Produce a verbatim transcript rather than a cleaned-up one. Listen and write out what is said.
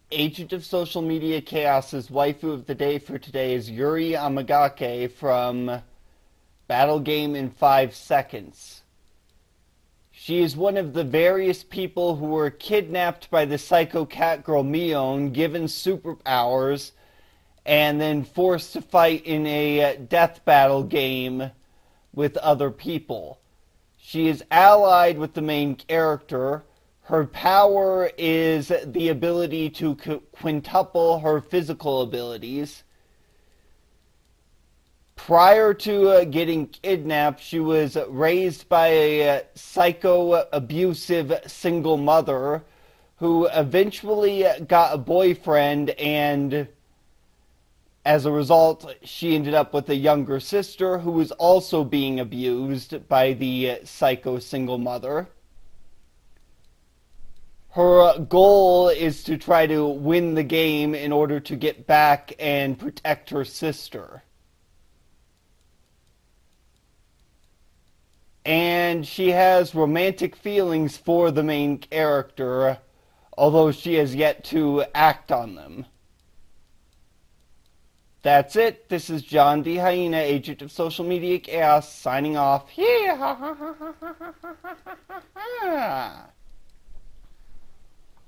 Agent of Social Media Chaos's waifu of the day for today is Yuri Amagake from Battle Game in five seconds. She is one of the various people who were kidnapped by the psycho cat girl Mion, given superpowers, and then forced to fight in a death battle game with other people. She is allied with the main character. Her power is the ability to quintuple her physical abilities. Prior to uh, getting kidnapped, she was raised by a uh, psycho-abusive single mother who eventually got a boyfriend, and as a result, she ended up with a younger sister who was also being abused by the uh, psycho single mother. Her goal is to try to win the game in order to get back and protect her sister. And she has romantic feelings for the main character, although she has yet to act on them. That's it. This is John D. Hyena, Agent of Social Media Chaos, signing off. Yeah.